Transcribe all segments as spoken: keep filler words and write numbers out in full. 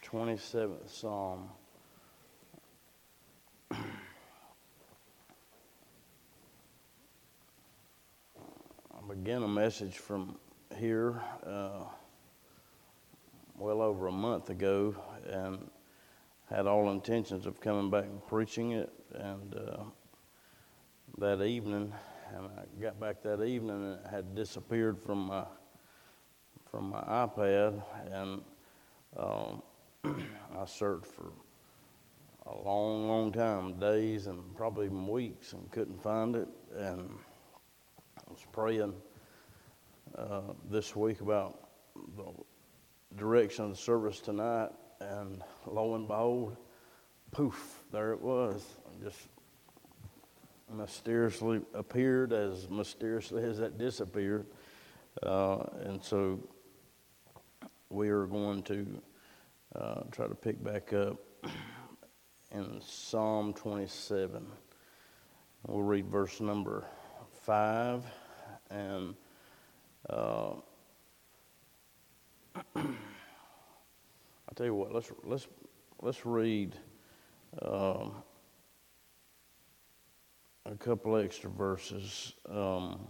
twenty-seventh Psalm. I began a message from here uh, well over a month ago, and had all intentions of coming back and preaching it. And uh, that evening, and I got back that evening, and it had disappeared from my from my iPad, and um, I searched for a long, long time, days and probably even weeks, and couldn't find it. And I was praying uh, this week about the direction of the service tonight, and lo and behold, poof, there it was. Just mysteriously appeared, as mysteriously as that disappeared. Uh, and so we are going to uh, try to pick back up in Psalm twenty-seven. We'll read verse number five, and uh, I'll tell you what. Let's let's let's read um, a couple extra verses, um,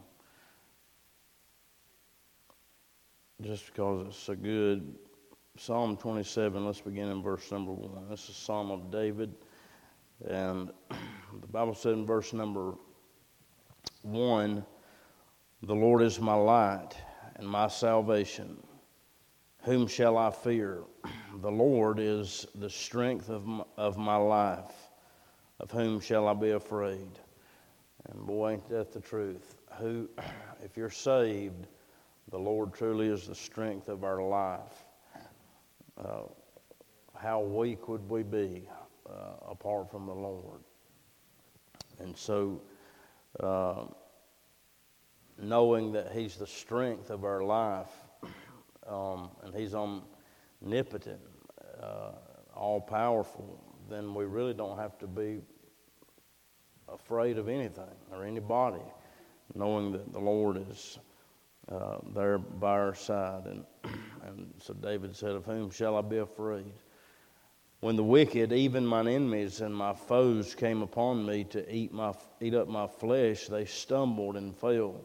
just because it's so good. Psalm twenty-seven, let's begin in verse number one. This is a Psalm of David, and the Bible said in verse number one, "The Lord is my light and my salvation. Whom shall I fear? The Lord is the strength of my, of my life. Of whom shall I be afraid?" And boy, ain't that the truth. Who, if you're saved, the Lord truly is the strength of our life. Uh, how weak would we be uh, apart from the Lord? And so, uh, knowing that He's the strength of our life, um, and He's omnipotent, uh, all-powerful, then we really don't have to be afraid of anything or anybody, knowing that the Lord is uh, there by our side. And and so David said, "Of whom shall I be afraid? When the wicked, even mine enemies and my foes, came upon me to eat my eat up my flesh, they stumbled and fell.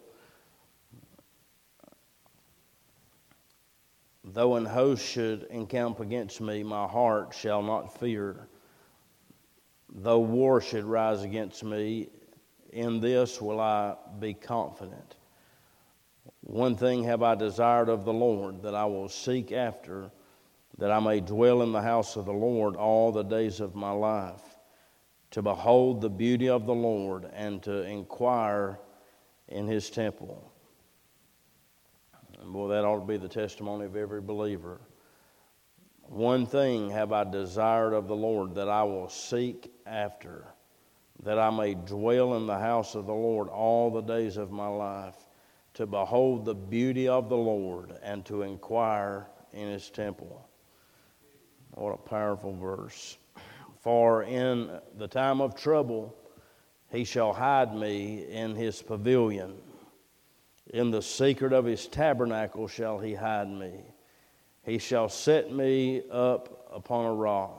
Though an host should encamp against me, my heart shall not fear. Though war should rise against me, in this will I be confident. One thing have I desired of the Lord, that I will seek after, that I may dwell in the house of the Lord all the days of my life, to behold the beauty of the Lord and to inquire in His temple." And boy, that ought to be the testimony of every believer. One thing have I desired of the Lord, that I will seek after, that I may dwell in the house of the Lord all the days of my life, to behold the beauty of the Lord and to inquire in His temple. What a powerful verse. "For in the time of trouble He shall hide me in His pavilion. In the secret of His tabernacle shall He hide me. He shall set me up upon a rock.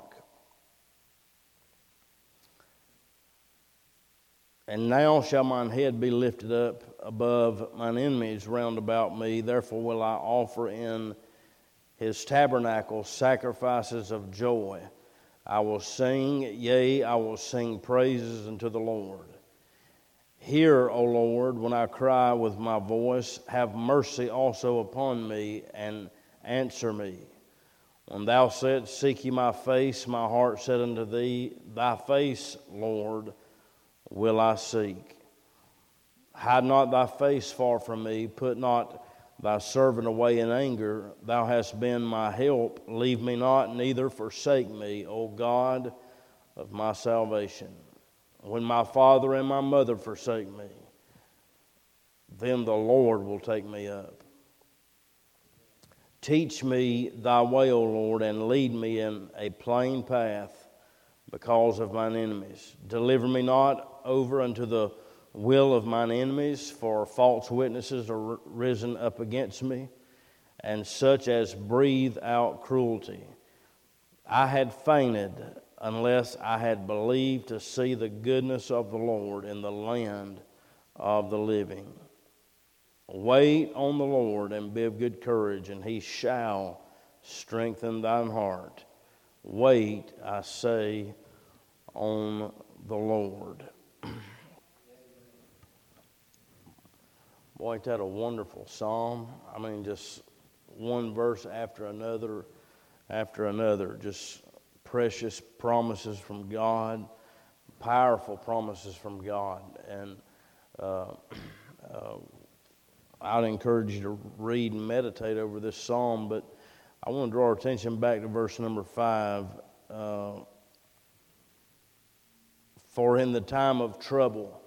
And now shall mine head be lifted up above mine enemies round about me. Therefore will I offer in His tabernacle sacrifices of joy. I will sing, yea, I will sing praises unto the Lord. Hear, O Lord, when I cry with my voice. Have mercy also upon me, and answer me. When thou saidst, Seek ye my face, my heart said unto thee, Thy face, Lord, will I seek. Hide not thy face far from me. Put not thy servant away in anger. Thou hast been my help. Leave me not, neither forsake me, O God of my salvation. When my father and my mother forsake me, then the Lord will take me up. Teach me thy way, O Lord, and lead me in a plain path because of mine enemies. Deliver me not over unto the will of mine enemies, for false witnesses are risen up against me, and such as breathe out cruelty. I had fainted unless I had believed to see the goodness of the Lord in the land of the living. Wait on the Lord and be of good courage, and he shall strengthen thine heart. Wait, I say, on the Lord. Boy, ain't that a wonderful psalm? I mean, just one verse after another, after another, just precious promises from God, powerful promises from God. And uh, uh, I'd encourage you to read and meditate over this psalm, but I want to draw our attention back to verse number five. Uh, For in the time of trouble,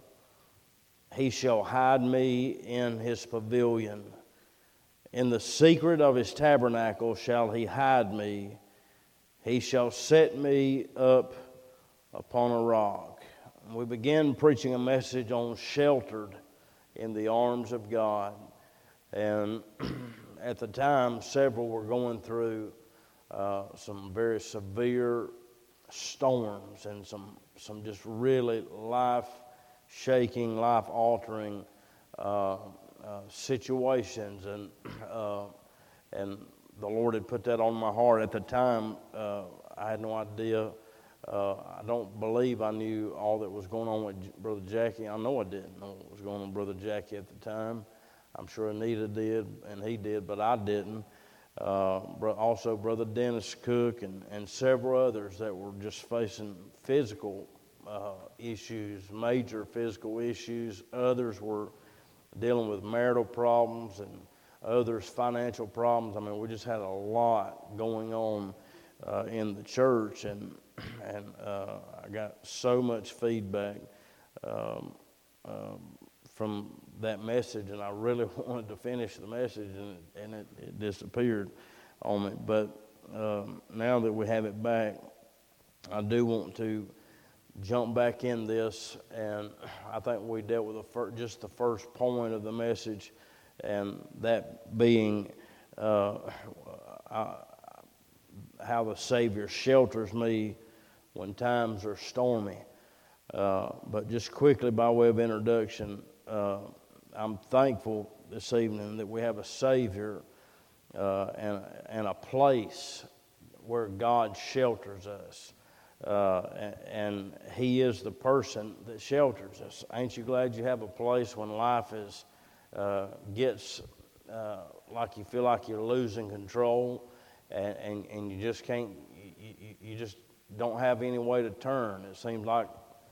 he shall hide me in his pavilion. In the secret of his tabernacle shall he hide me. He shall set me up upon a rock. We began preaching a message on sheltered in the arms of God. And at the time, several were going through uh, some very severe storms and some, some just really life-shaking, life-altering uh, uh, situations. And, uh, and the Lord had put that on my heart. At the time, uh, I had no idea. Uh, I don't believe I knew all that was going on with Brother Jackie. I know I didn't know what was going on with Brother Jackie at the time. I'm sure Anita did, and he did, but I didn't. Uh, also, Brother Dennis Cook and, and several others that were just facing physical uh, issues, major physical issues. Others were dealing with marital problems, and others financial problems. I mean, we just had a lot going on uh, in the church, and and uh, I got so much feedback um, um, from that message, and I really wanted to finish the message, and it, and it, it disappeared on me. But um, now that we have it back, I do want to jump back in this, and I think we dealt with the fir- just the first point of the message, and that being uh, I, how the Savior shelters me when times are stormy. Uh, but just quickly, by way of introduction, uh, I'm thankful this evening that we have a Savior uh, and, and a place where God shelters us. Uh, and, and He is the person that shelters us. Ain't you glad you have a place when life is uh, gets uh, like you feel like you're losing control, and, and, and you just can't, you, you, you just don't have any way to turn. It seems like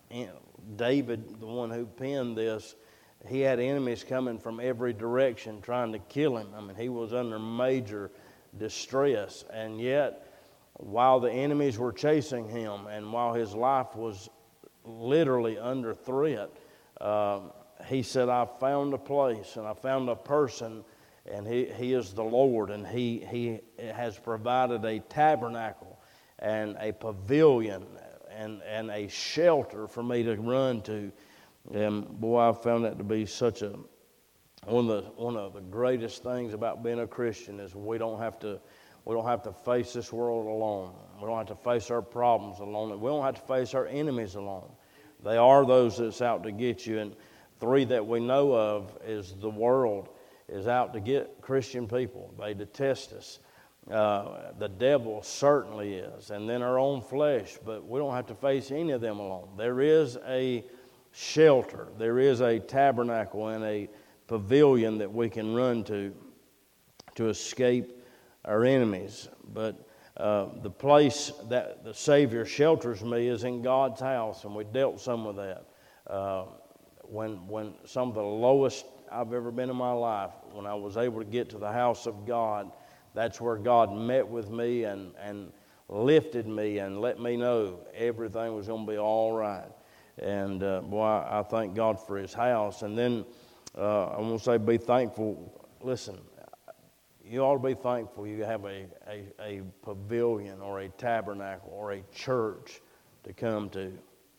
David, the one who penned this, he had enemies coming from every direction trying to kill him. I mean, he was under major distress, and yet while the enemies were chasing him and while his life was literally under threat, uh, he said, I found a place and I found a person, and he, he is the Lord, and he, he has provided a tabernacle and a pavilion and, and a shelter for me to run to. And boy, I found that to be such a one of the one of the greatest things about being a Christian is we don't have to we don't have to face this world alone. We don't have to face our problems alone. We don't have to face our enemies alone. They are those that's out to get you. And three that we know of is the world is out to get Christian people. They detest us. Uh, the devil certainly is, and then our own flesh, but we don't have to face any of them alone. There is a shelter, there is a tabernacle and a pavilion that we can run to to escape our enemies. But uh, the place that the Savior shelters me is in God's house, and we dealt some with that. Uh, when when some of the lowest I've ever been in my life, when I was able to get to the house of God, that's where God met with me and, and lifted me and let me know everything was going to be all right. And uh, boy, I, I thank God for His house. And then uh, I want to say be thankful. Listen, you ought to be thankful you have a, a, a pavilion or a tabernacle or a church to come to.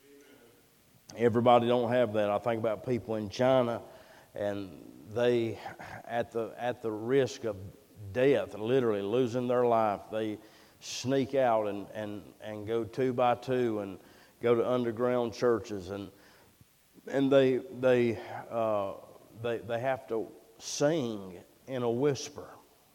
Everybody don't have that. I think about people in China, and they, at the at the risk of death, literally losing their life, they sneak out and, and, and go two by two and go to underground churches, and and they they uh, they they have to sing in a whisper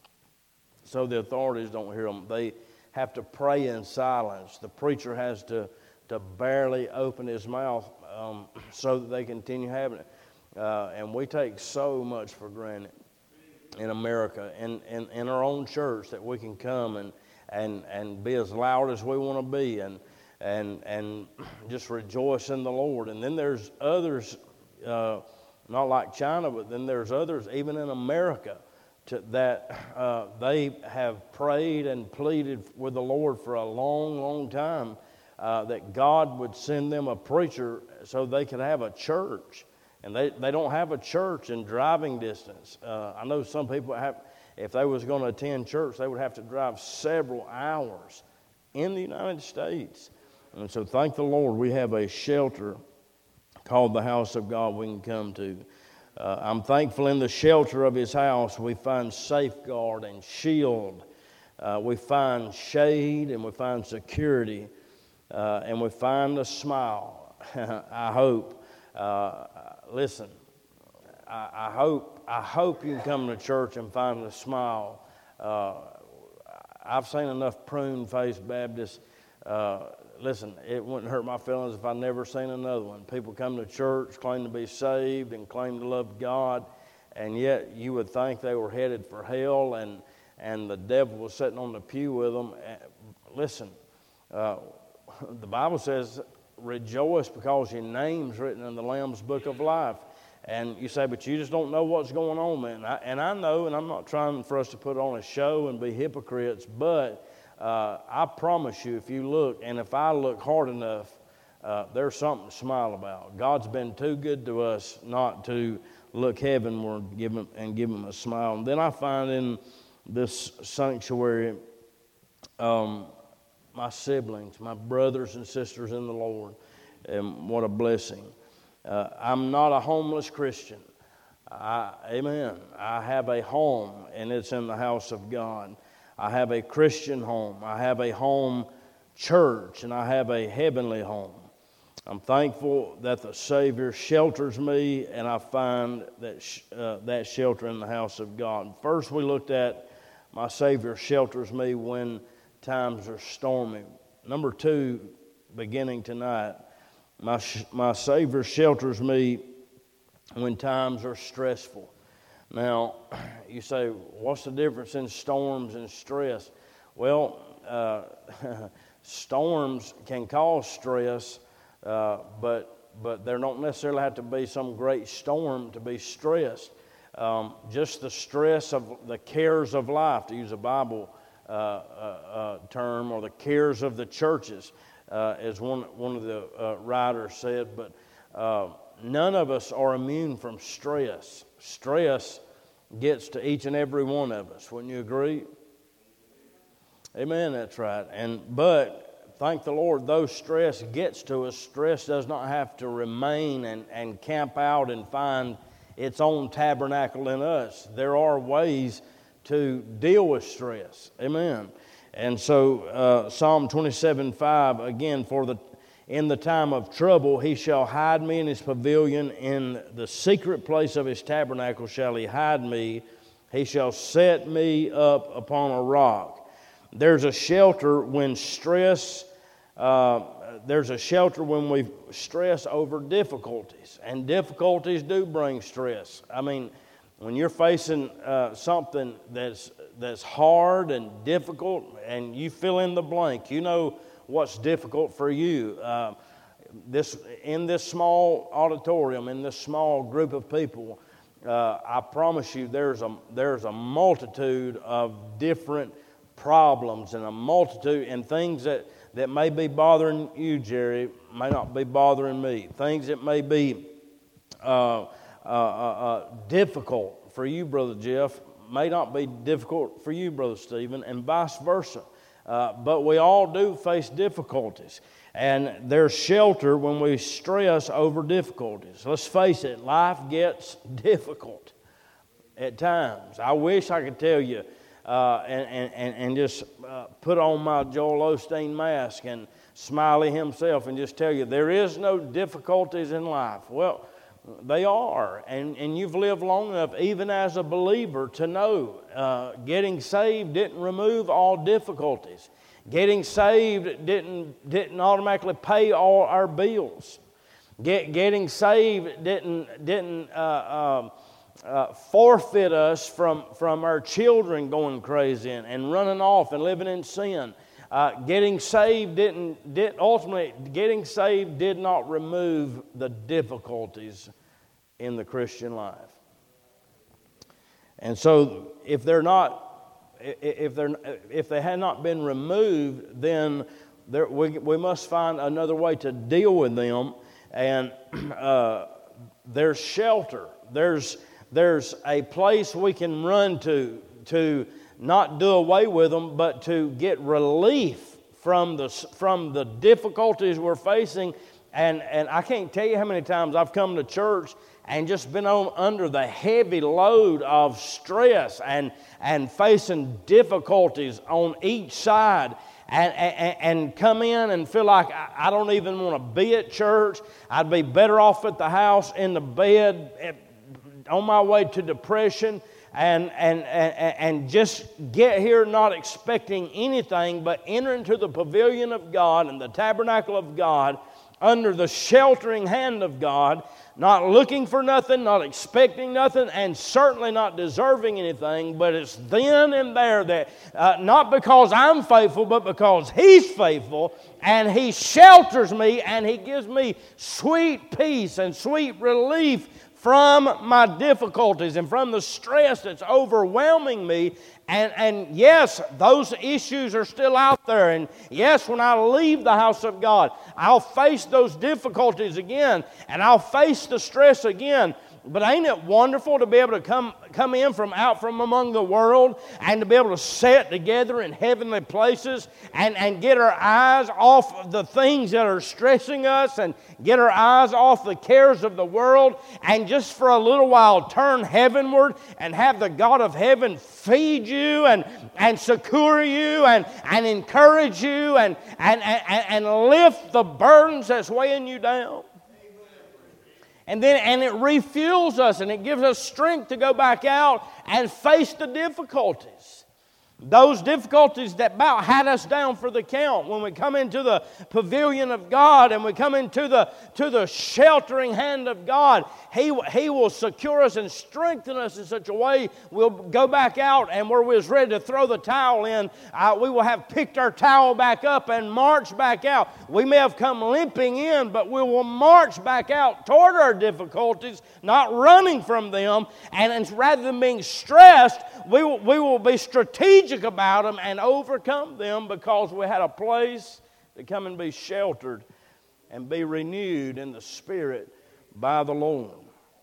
so the authorities don't hear them. They have to pray in silence. The preacher has to to barely open his mouth um, so that they continue having it. Uh, and we take so much for granted in America and in, in our own church that we can come and and and be as loud as we want to be and and and just rejoice in the Lord. And then there's others, uh, not like China, but then there's others even in America to, that uh, they have prayed and pleaded with the Lord for a long, long time uh, that God would send them a preacher so they could have a church. And they, they don't have a church in driving distance. Uh, I know some people have, if they was going to attend church, they would have to drive several hours in the United States. And so thank the Lord we have a shelter called the house of God we can come to. Uh, I'm thankful in the shelter of his house we find safeguard and shield. Uh, we find shade and we find security. Uh, and we find a smile, I hope. Uh, listen, I, I hope I hope you can come to church and find a smile. Uh, I've seen enough prune-faced Baptists. Uh, listen, it wouldn't hurt my feelings if I never seen another one. People come to church, claim to be saved and claim to love God, and yet you would think they were headed for hell, and and the devil was sitting on the pew with them. Listen, uh, the Bible says, rejoice because your name's written in the Lamb's book of life. And you say, but you just don't know what's going on, man. And I, and I know, and I'm not trying for us to put on a show and be hypocrites, but uh, I promise you, if you look, and if I look hard enough, uh, there's something to smile about. God's been too good to us not to look heavenward give him, and give him a smile. And then I find in this sanctuary um, my siblings, my brothers and sisters in the Lord, and what a blessing. Uh, I'm not a homeless Christian. I, amen. I have a home, and it's in the house of God. I have a Christian home. I have a home church, and I have a heavenly home. I'm thankful that the Savior shelters me, and I find that sh- uh, that shelter in the house of God. First, we looked at my Savior shelters me when times are stormy. Number two, beginning tonight, my my Savior shelters me when times are stressful. Now, you say, what's the difference in storms and stress? Well, uh, storms can cause stress, uh, but but there don't necessarily have to be some great storm to be stressed. Um, just the stress of the cares of life, to use a Bible Uh, uh, uh, term, or the cares of the churches, uh, as one one of the uh, writers said. But uh, none of us are immune from stress. Stress gets to each and every one of us. Wouldn't you agree? Amen. That's right. And but thank the Lord, though stress gets to us, stress does not have to remain and and camp out and find its own tabernacle in us. There are ways to deal with stress. Amen. And so uh, Psalm twenty-seven five, again, for the in the time of trouble he shall hide me in his pavilion, in the secret place of his tabernacle shall he hide me, he shall set me up upon a rock. There's a shelter when stress, uh, there's a shelter when we stress over difficulties, and difficulties do bring stress. I mean, when you're facing uh, something that's that's hard and difficult, and you fill in the blank, you know what's difficult for you. Uh, this in this small auditorium, in this small group of people, uh, I promise you, there's a there's a multitude of different problems and a multitude and things that, that may be bothering you, Jerry, may not be bothering me. Things that may be Uh, Uh, uh, uh, difficult for you, Brother Jeff, may not be difficult for you, Brother Stephen, and vice versa. Uh, but we all do face difficulties. And there's shelter when we stress over difficulties. Let's face it, life gets difficult at times. I wish I could tell you uh, and, and, and just uh, put on my Joel Osteen mask and Smiley himself and just tell you there is no difficulties in life. Well, they are, and, and you've lived long enough, even as a believer, to know uh, getting saved didn't remove all difficulties. Getting saved didn't didn't automatically pay all our bills. Get, getting saved didn't didn't uh, uh, uh, forfeit us from from our children going crazy and, and running off and living in sin. Uh, getting saved didn't did ultimately getting saved did not remove the difficulties in the Christian life. And so, if they're not, if they're if they had not been removed, then there, we we must find another way to deal with them. And uh, there's shelter. There's there's a place we can run to to. Not do away with them, but to get relief from the from the difficulties we're facing. And and I can't tell you how many times I've come to church and just been on under the heavy load of stress and and facing difficulties on each side. And, and, and come in and feel like I, I don't even want to be at church. I'd be better off at the house in the bed at, on my way to depression. And, and, and, and just get here not expecting anything but enter into the pavilion of God and the tabernacle of God under the sheltering hand of God, not looking for nothing, not expecting nothing, and certainly not deserving anything. But it's then and there that, uh, not because I'm faithful, but because He's faithful, and He shelters me, and He gives me sweet peace and sweet relief from my difficulties and from the stress that's overwhelming me. And, and yes, those issues are still out there. And yes, when I leave the house of God, I'll face those difficulties again, and I'll face the stress again. But ain't it wonderful to be able to come come in from out from among the world and to be able to sit together in heavenly places and, and get our eyes off the things that are stressing us and get our eyes off the cares of the world and just for a little while turn heavenward and have the God of heaven feed you and, and succor you and, and encourage you and, and, and, and lift the burdens that's weighing you down. And then and it refuels us and it gives us strength to go back out and face the difficulties. Those difficulties that about had us down for the count. When we come into the pavilion of God and we come into the to the sheltering hand of God, He, he will secure us and strengthen us in such a way we'll go back out, and where we was ready to throw the towel in, uh, we will have picked our towel back up and marched back out. We may have come limping in, but we will march back out toward our difficulties, not running from them. And, and rather than being stressed, we will, we will be strategic about them and overcome them because we had a place to come and be sheltered and be renewed in the Spirit by the Lord.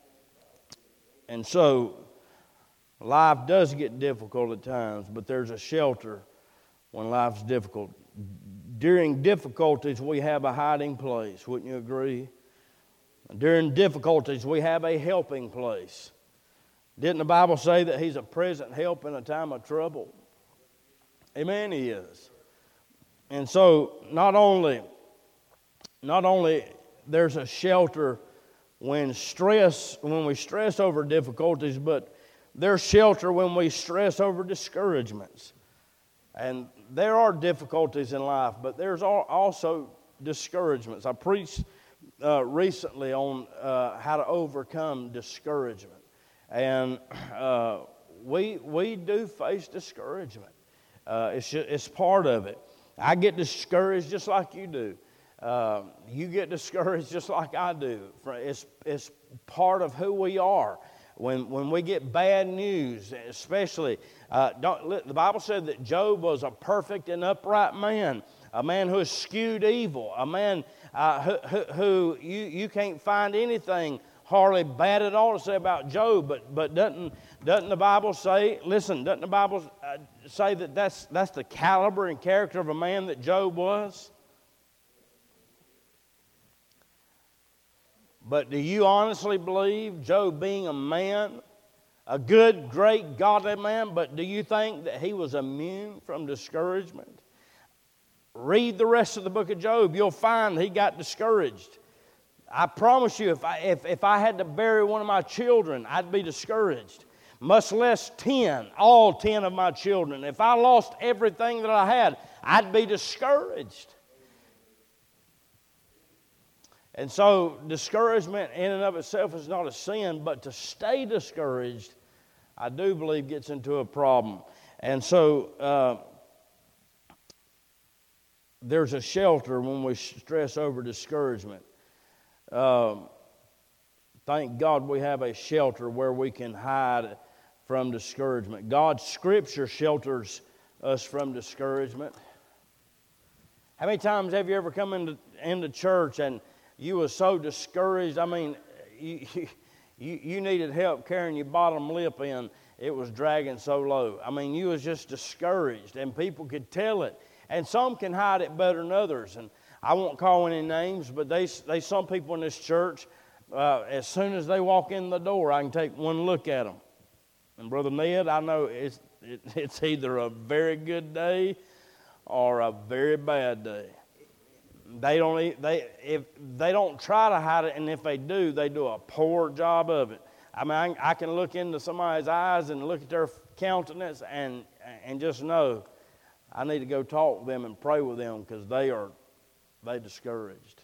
And so life does get difficult at times, but there's a shelter when life's difficult. During difficulties, we have a hiding place. Wouldn't you agree? During difficulties, we have a helping place. Didn't the Bible say that He's a present help in a time of trouble? Amen, He is. And so not only, not only there's a shelter when stress, when we stress over difficulties, but there's shelter when we stress over discouragements. And there are difficulties in life, but there's also discouragements. I preached uh, recently on uh, how to overcome discouragement. And uh, we we do face discouragement. Uh, it's just, it's part of it. I get discouraged just like you do. Uh, you get discouraged just like I do. It's it's part of who we are. When when we get bad news, especially, uh, don't, the Bible said that Job was a perfect and upright man, a man who eschewed evil, a man uh, who, who, who you, you can't find anything hardly bad at all to say about Job. But but doesn't doesn't the Bible say? Listen, doesn't the Bible uh, say that that's that's the caliber and character of a man that Job was? But do you honestly believe Job, being a man a good, great, godly man, but do you think that he was immune from discouragement? Read the rest of the book of Job. You'll find he got discouraged. I promise you, if I, if, if I had to bury one of my children, I'd be discouraged. Much less ten, all ten of my children. If I lost everything that I had, I'd be discouraged. And so discouragement in and of itself is not a sin, but to stay discouraged, I do believe gets into a problem. And so uh, there's a shelter when we stress over discouragement. Um, thank God we have a shelter where we can hide from discouragement. God's Scripture shelters us from discouragement. How many times have you ever come into, into church and you were so discouraged? I mean, you, you, you needed help carrying your bottom lip in. It was dragging so low. I mean, you was just discouraged, and people could tell it. And some can hide it better than others. And I won't call any names, but they, they some people in this church, uh, as soon as they walk in the door, I can take one look at them. And Brother Ned, I know it's it, it's either a very good day or a very bad day. They don't they if they don't try to hide it, and if they do, they do a poor job of it. I mean, I, I can look into somebody's eyes and look at their countenance and and just know I need to go talk with them and pray with them because they are they discouraged.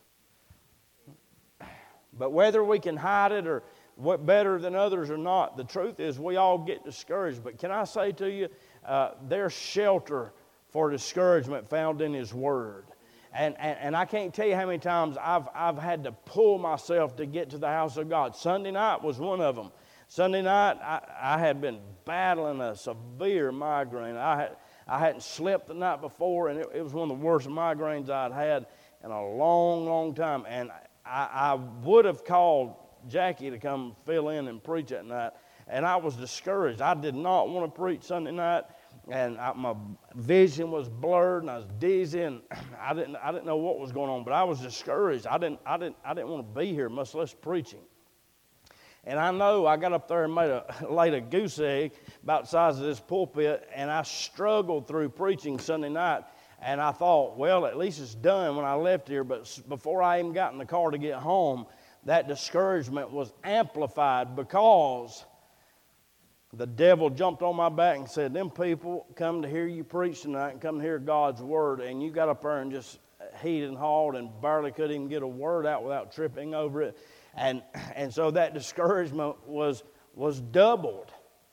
But whether we can hide it or what better than others or not, the truth is we all get discouraged. But can I say to you, uh, there's shelter for discouragement found in His Word. And, and and I can't tell you how many times I've I've had to pull myself to get to the house of God. Sunday night was one of them. Sunday night I, I had been battling a severe migraine. I had I hadn't slept the night before, and it, it was one of the worst migraines I'd had in a long, long time. And I, I would have called Jackie to come fill in and preach that night, and I was discouraged. I did not want to preach Sunday night. And I, my vision was blurred, and I was dizzy, and I didn't I didn't know what was going on. But I was discouraged. I didn't I didn't I didn't want to be here, much less preaching. And I know I got up there and made a laid a goose egg about the size of this pulpit, and I struggled through preaching Sunday night. And I thought, well, at least it's done when I left here. But before I even got in the car to get home, that discouragement was amplified because the devil jumped on my back and said, them people come to hear you preach tonight and come to hear God's Word, and you got up there and just heated and hawed and barely could even get a word out without tripping over it. And and so that discouragement was was doubled.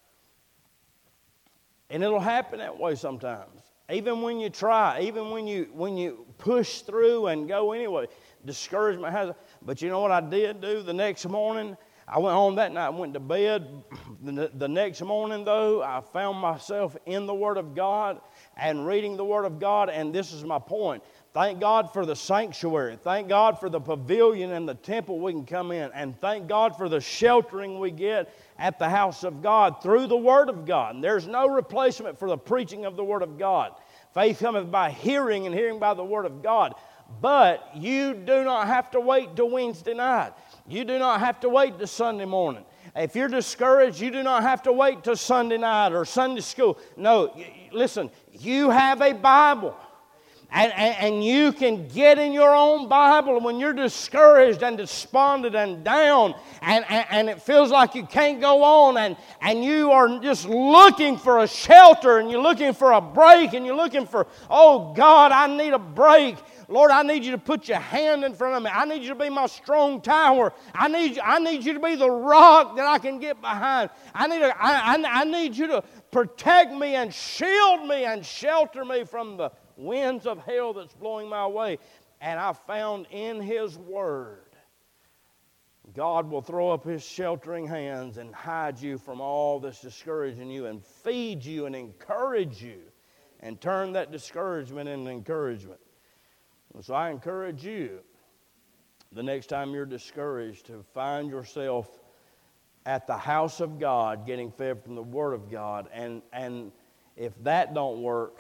And it'll happen that way sometimes. Even when you try, even when you when you push through and go anyway, discouragement has. But you know what I did do the next morning? I went home that night and went to bed. The, the next morning, though, I found myself in the Word of God and reading the Word of God, and this is my point. Thank God for the sanctuary. Thank God for the pavilion and the temple we can come in. And thank God for the sheltering we get at the house of God through the Word of God. And there's no replacement for the preaching of the Word of God. Faith cometh by hearing, and hearing by the Word of God. But you do not have to wait till Wednesday night. You do not have to wait till Sunday morning. If you're discouraged, you do not have to wait till Sunday night or Sunday school. No, listen, you have a Bible. And, and, and you can get in your own Bible when you're discouraged and despondent and down and, and, and it feels like you can't go on and, and you are just looking for a shelter and you're looking for a break and you're looking for, oh God, I need a break. Lord, I need you to put your hand in front of me. I need you to be my strong tower. I need you, I need you to be the rock that I can get behind. I need, a, I, I, I need you to protect me and shield me and shelter me from the winds of hell that's blowing my way. And I found in His Word, God will throw up His sheltering hands and hide you from all that's discouraging you and feed you and encourage you and turn that discouragement into encouragement. So I encourage you, the next time you're discouraged, to find yourself at the house of God, getting fed from the Word of God. And, and if that don't work,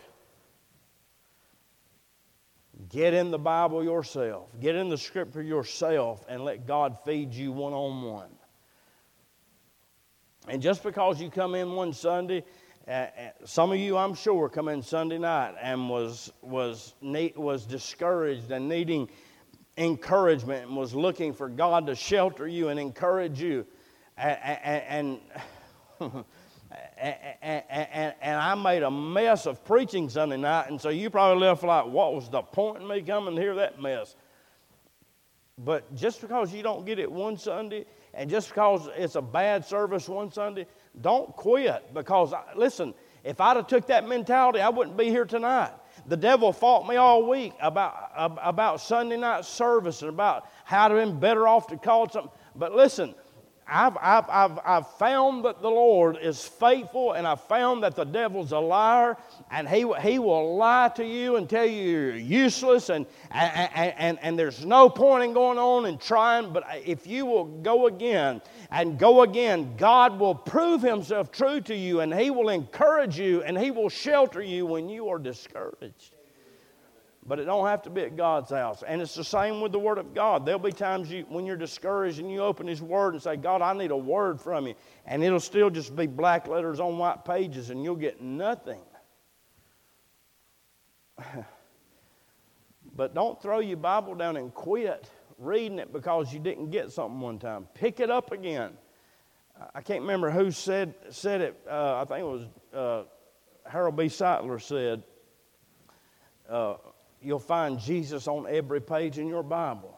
get in the Bible yourself. Get in the Scripture yourself and let God feed you one-on-one. And just because you come in one Sunday, uh, some of you, I'm sure, come in Sunday night and was was need, was discouraged and needing encouragement and was looking for God to shelter you and encourage you, and and, and, and, and, and I made a mess of preaching Sunday night, and so you probably left like, what was the point in me coming to hear that mess? But just because you don't get it one Sunday, and just because it's a bad service one Sunday, don't quit. Because, listen, if I'd have took that mentality, I wouldn't be here tonight. The devil fought me all week about, about Sunday night service and about how to been better off to call something. But listen, I've, I've, I've, I've found that the Lord is faithful, and I've found that the devil's a liar, and he, he will lie to you and tell you you're useless, and, and, and, and there's no point in going on and trying. But if you will go again and go again, God will prove himself true to you, and he will encourage you, and he will shelter you when you are discouraged. But it don't have to be at God's house. And it's the same with the Word of God. There'll be times you, when you're discouraged and you open His Word and say, God, I need a word from you. And it'll still just be black letters on white pages and you'll get nothing. But don't throw your Bible down and quit reading it because you didn't get something one time. Pick it up again. I can't remember who said, said it. Uh, I think it was uh, Harold B. Seidler said, uh, you'll find Jesus on every page in your Bible.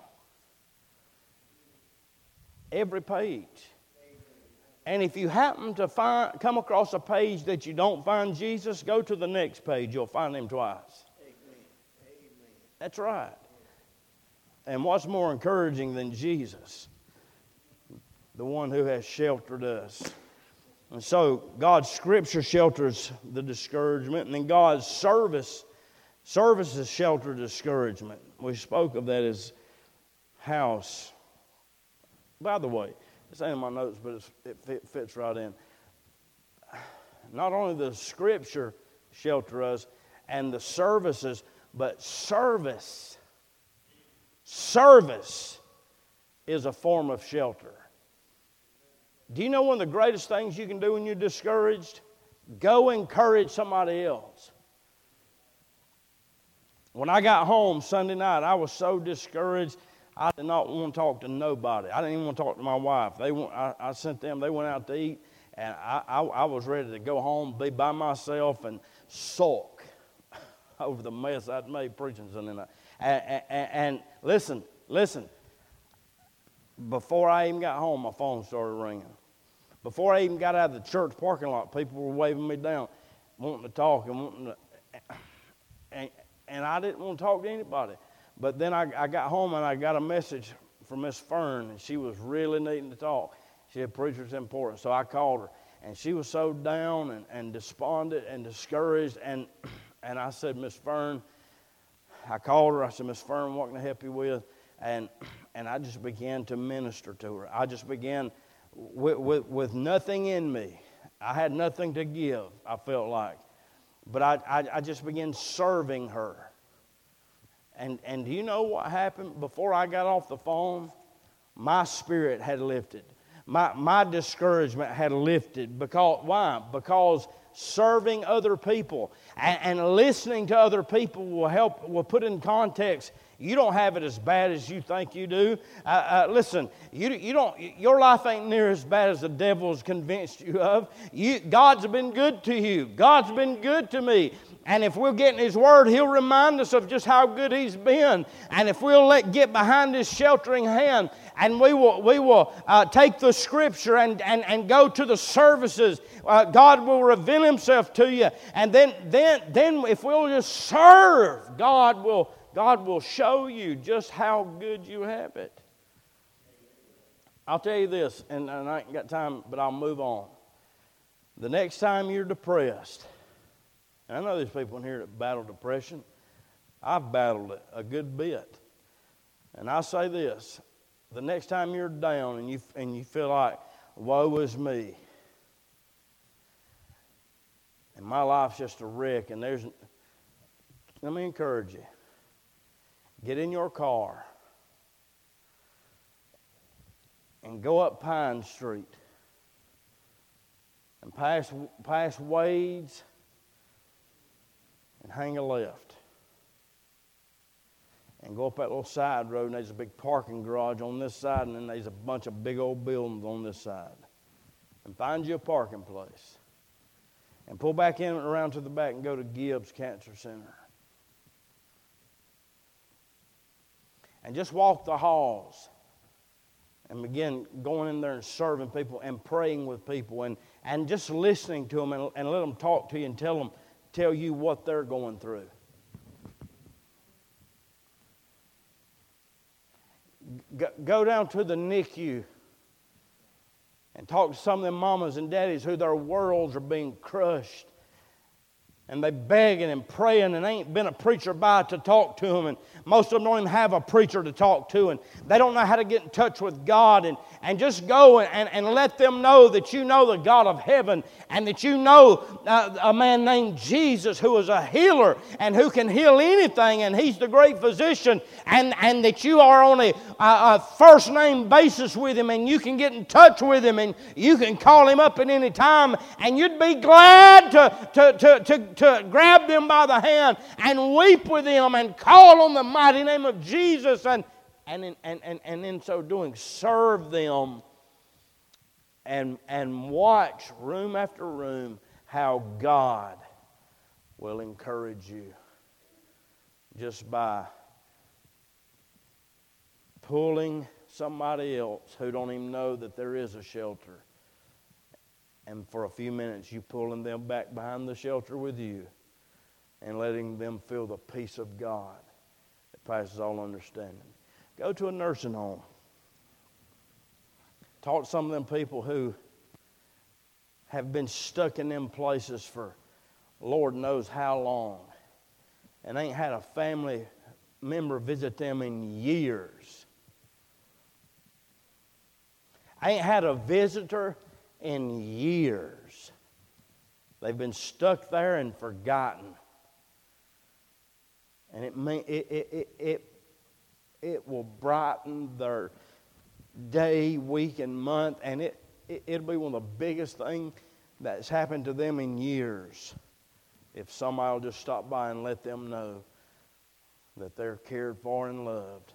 Every page. And if you happen to find, come across a page that you don't find Jesus, go to the next page. You'll find him twice. Amen. That's right. And what's more encouraging than Jesus? The one who has sheltered us. And so God's Scripture shelters the discouragement, and then God's service Services shelter discouragement. We spoke of that as house. By the way, this ain't in my notes, but it's, it fit, fits right in. Not only the Scripture shelter us and the services, but service. Service is a form of shelter. Do you know one of the greatest things you can do when you're discouraged? Go encourage somebody else. When I got home Sunday night, I was so discouraged, I did not want to talk to nobody. I didn't even want to talk to my wife. They went, I, I sent them, they went out to eat, and I, I, I was ready to go home, be by myself, and sulk over the mess I'd made preaching Sunday night. And, and, and listen, listen, before I even got home, my phone started ringing. Before I even got out of the church parking lot, people were waving me down, wanting to talk and wanting to... And, And I didn't want to talk to anybody. But then I, I got home and I got a message from Miss Fern, and she was really needing to talk. She said, preacher's important. So I called her, and she was so down and, and despondent and discouraged. And, and I said, Miss Fern, I called her. I said, Miss Fern, what can I help you with? And, and I just began to minister to her. I just began with, with, with nothing in me. I had nothing to give, I felt like. But I, I, I just began serving her. And, and do you know what happened? Before I got off the phone, my spirit had lifted. My, my discouragement had lifted. Because, why? Because serving other people and, and listening to other people will help, will put in context. You don't have it as bad as you think you do. Uh, uh, listen, you, you don't. Your life ain't near as bad as the devil's convinced you of. You, God's been good to you. God's been good to me. And if we'll get in His Word, He'll remind us of just how good He's been. And if we'll let get behind His sheltering hand, and we will we will uh, take the Scripture and, and, and go to the services, uh, God will reveal Himself to you. And then then then if we'll just serve, God will. God will show you just how good you have it. I'll tell you this, and, and I ain't got time, but I'll move on. The next time you're depressed, and I know there's people in here that battle depression. I've battled it a good bit. And I say this, the next time you're down and you, and you feel like, woe is me, and my life's just a wreck, and there's, let me encourage you. Get in your car and go up Pine Street and pass, pass Wade's and hang a left. And go up that little side road, and there's a big parking garage on this side, and then there's a bunch of big old buildings on this side. And find you a parking place. And pull back in and around to the back and go to Gibbs Cancer Center. And just walk the halls. And begin going in there and serving people and praying with people and, and just listening to them and, and let them talk to you and tell them, tell you what they're going through. Go down to the N I C U and talk to some of them mamas and daddies who their worlds are being crushed. And they begging and praying, and ain't been a preacher by to talk to them. And most of them don't even have a preacher to talk to. And they don't know how to get in touch with God. And, and just go and, and, and let them know that you know the God of heaven. And that you know uh, a man named Jesus who is a healer and who can heal anything. And He's the great physician. And, and that you are on a, a, a first name basis with Him. And you can get in touch with Him. And you can call Him up at any time. And you'd be glad to, to, to, to to grab them by the hand and weep with them and call on the mighty name of Jesus and, and, in, and, and, and in so doing serve them and, and watch room after room how God will encourage you just by pulling somebody else who don't even know that there is a shelter. And for a few minutes, you pulling them back behind the shelter with you and letting them feel the peace of God that passes all understanding. Go to a nursing home. Talk to some of them people who have been stuck in them places for Lord knows how long and ain't had a family member visit them in years. Ain't had a visitor in years. They've been stuck there and forgotten. And it may, it, it, it, it, it will brighten their day, week, and month. And it, it, it'll be one of the biggest things that's happened to them in years. If somebody will just stop by and let them know that they're cared for and loved.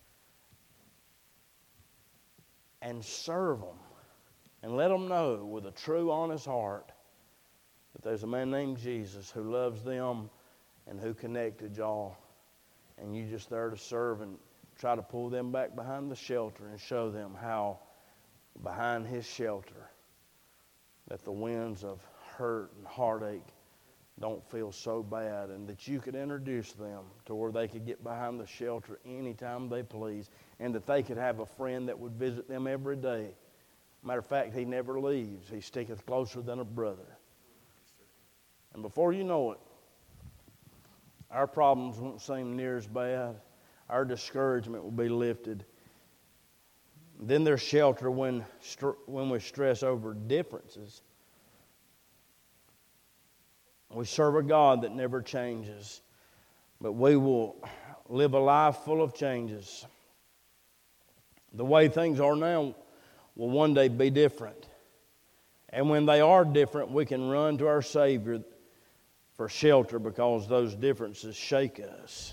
And serve them. And let them know with a true, honest heart that there's a man named Jesus who loves them and who connected y'all. And you just there to serve and try to pull them back behind the shelter and show them how behind His shelter that the winds of hurt and heartache don't feel so bad, and that you could introduce them to where they could get behind the shelter anytime they please, and that they could have a friend that would visit them every day. Matter of fact, He never leaves. He sticketh closer than a brother. And before you know it, our problems won't seem near as bad. Our discouragement will be lifted. Then there's shelter when, when we stress over differences. We serve a God that never changes, but we will live a life full of changes. The way things are now will one day be different. And when they are different, we can run to our Savior for shelter because those differences shake us.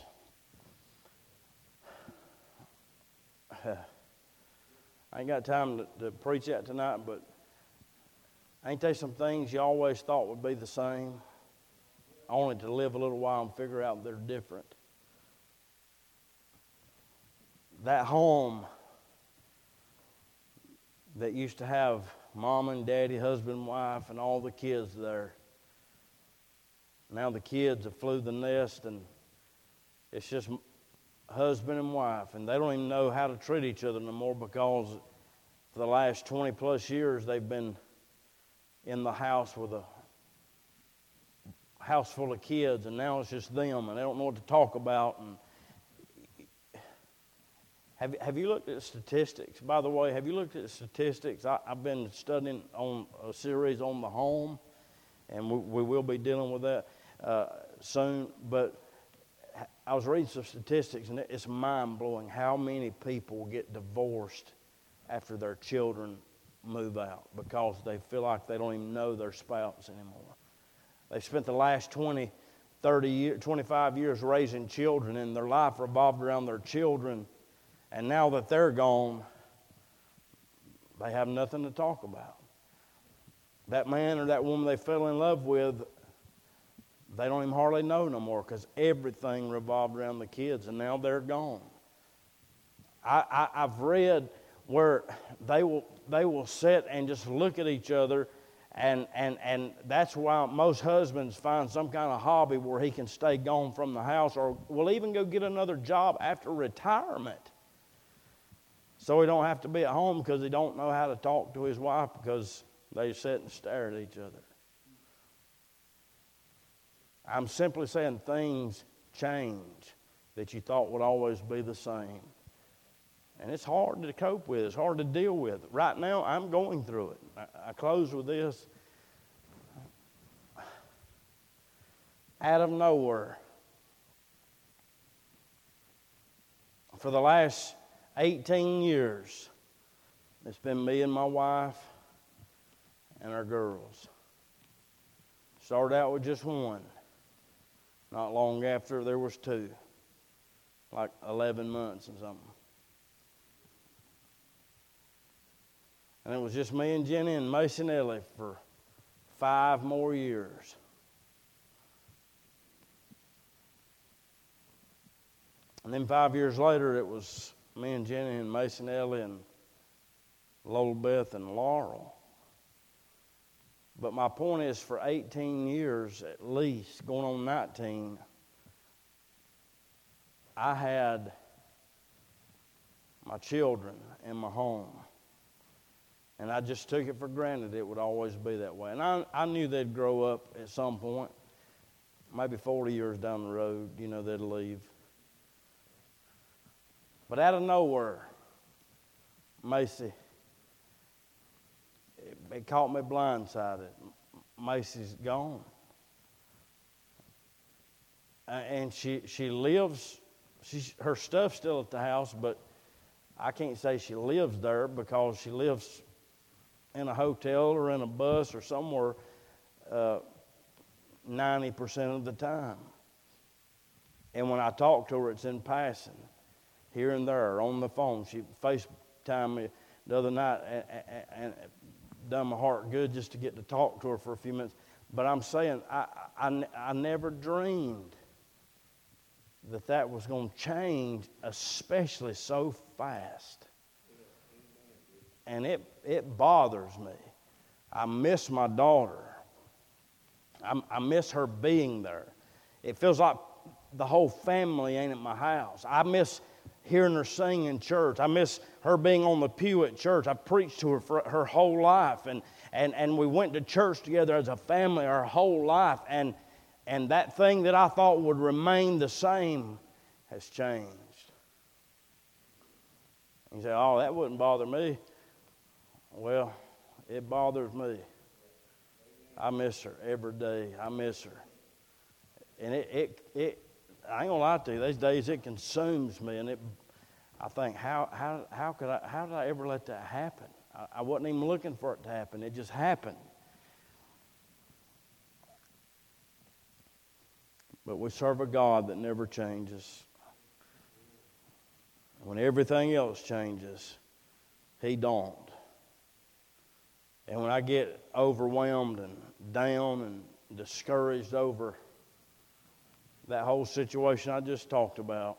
I ain't got time to, to preach that tonight, but ain't there some things you always thought would be the same, only to live a little while and figure out they're different? That home that used to have mom and daddy, husband and wife, and all the kids there. Now the kids have flew the nest, and it's just husband and wife, and they don't even know how to treat each other no more because for the last twenty plus years they've been in the house with a house full of kids, and now it's just them, and they don't know what to talk about. And Have, have you looked at statistics? By the way, have you looked at statistics? I, I've been studying on a series on the home, and we, we will be dealing with that uh, soon. But I was reading some statistics, and it's mind-blowing how many people get divorced after their children move out because they feel like they don't even know their spouse anymore. They've spent the last twenty, thirty years, twenty-five years raising children, and their life revolved around their children. And now that they're gone, they have nothing to talk about. That man or that woman they fell in love with, they don't even hardly know no more because everything revolved around the kids, and now they're gone. I, I, I've read where they will they will sit and just look at each other, and, and, and that's why most husbands find some kind of hobby where he can stay gone from the house, or will even go get another job after retirement so he don't have to be at home because he don't know how to talk to his wife because they sit and stare at each other. I'm simply saying things change that you thought would always be the same. And it's hard to cope with. It's hard to deal with. Right now, I'm going through it. I, I close with this. Out of nowhere, for the last eighteen years, it's been me and my wife and our girls. Started out with just one. Not long after, there was two. Like eleven months and something. And it was just me and Jenny and Mason Ellie for five more years. And then five years later, it was me and Jenny and Mason Ellie and Lola Beth and Laurel. But my point is, for eighteen years at least, going on nineteen, I had my children in my home. And I just took it for granted it would always be that way. And I, I knew they'd grow up at some point, maybe forty years down the road, you know, they'd leave. But out of nowhere, Macy, it, it caught me blindsided. Macy's gone. Uh, and she she lives, she's, her stuff's still at the house, but I can't say she lives there because she lives in a hotel or in a bus or somewhere uh, ninety percent of the time. And when I talk to her, it's in passing, here and there, on the phone. She FaceTimed me the other night and, and, and done my heart good just to get to talk to her for a few minutes. But I'm saying, I, I, I never dreamed that that was going to change, especially so fast. And it, it bothers me. I miss my daughter. I, I miss her being there. It feels like the whole family ain't at my house. I miss hearing her sing in church. I miss her being on the pew at church. I preached to her for her whole life. And, and, and we went to church together as a family our whole life. And, and that thing that I thought would remain the same has changed. You say, oh, that wouldn't bother me. Well, it bothers me. I miss her every day. I miss her. And it, it, it I ain't gonna lie to you, these days it consumes me, and it I think, how how how could I how did I ever let that happen? I, I wasn't even looking for it to happen. It just happened. But we serve a God that never changes. When everything else changes, He don't. And when I get overwhelmed and down and discouraged over that whole situation I just talked about,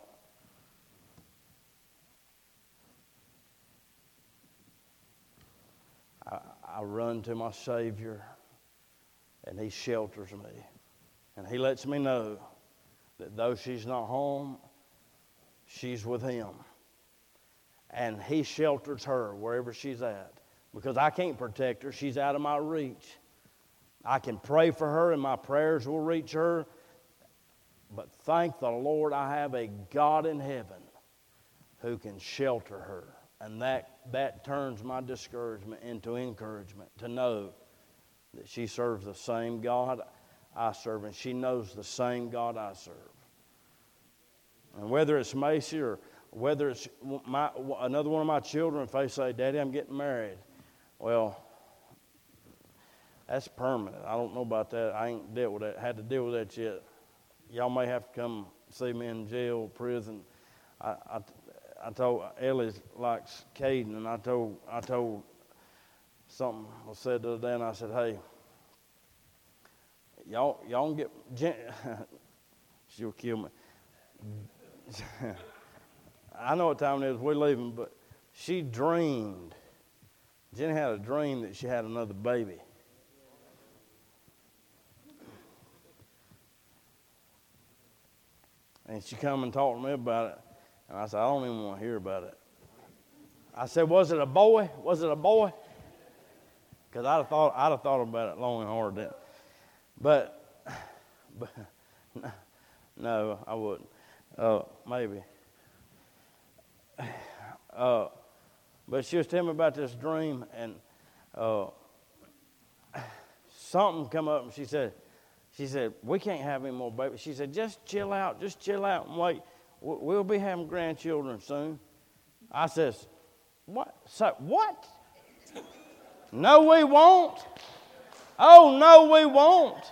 I, I run to my Savior, and He shelters me. And He lets me know that though she's not home, she's with Him. And He shelters her wherever she's at. Because I can't protect her. She's out of my reach. I can pray for her, and my prayers will reach her. But thank the Lord, I have a God in heaven who can shelter her. And that, that turns my discouragement into encouragement to know that she serves the same God I serve, and she knows the same God I serve. And whether it's Macy or whether it's my, another one of my children, if they say, Daddy, I'm getting married, Well, that's permanent. I don't know about that. I ain't dealt with that. Had to deal with that yet. Y'all may have to come see me in jail, prison. I, I, I told Ellie likes Caden, and I told I told something was said the other day, and I said, hey, y'all y'all can get Jen, she'll kill me. I know what time it is. We're leaving, but she dreamed. Jenny had a dream that she had another baby. And she come and talked to me about it. And I said, I don't even want to hear about it. I said, was it a boy? Was it a boy? Because I'd have thought I'd have thought about it long and hard then. But, but no, I wouldn't. Uh, maybe. Uh, but she was telling me about this dream, and uh, something come up, and she said, she said, we can't have any more babies. She said, just chill out, just chill out and wait. We'll be having grandchildren soon. I says, what? So, what? No, we won't. Oh, no, we won't.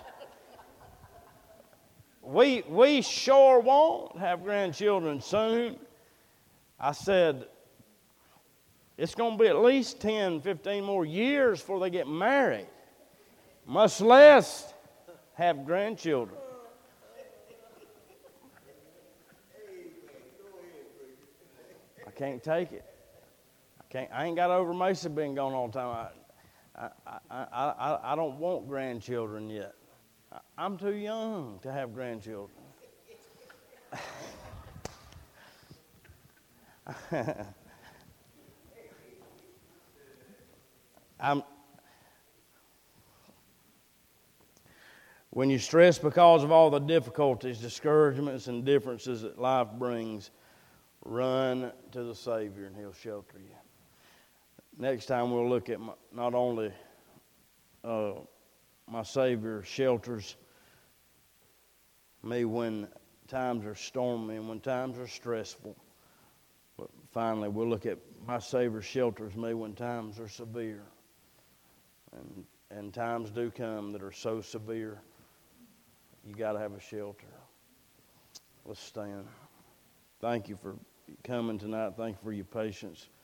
We, we sure won't have grandchildren soon. I said, it's going to be at least ten, fifteen more years before they get married, much less have grandchildren. I can't take it. I can't. I ain't got over Mesa being gone all the time. I, I, I, I, I don't want grandchildren yet. I, I'm too young to have grandchildren. I'm. When you stress because of all the difficulties, discouragements, and differences that life brings, run to the Savior and He'll shelter you. Next time we'll look at my, not only uh, my Savior shelters me when times are stormy and when times are stressful, but finally we'll look at my Savior shelters me when times are severe. And, and times do come that are so severe, you got to have a shelter. Let's stand. Thank you for coming tonight. Thank you for your patience.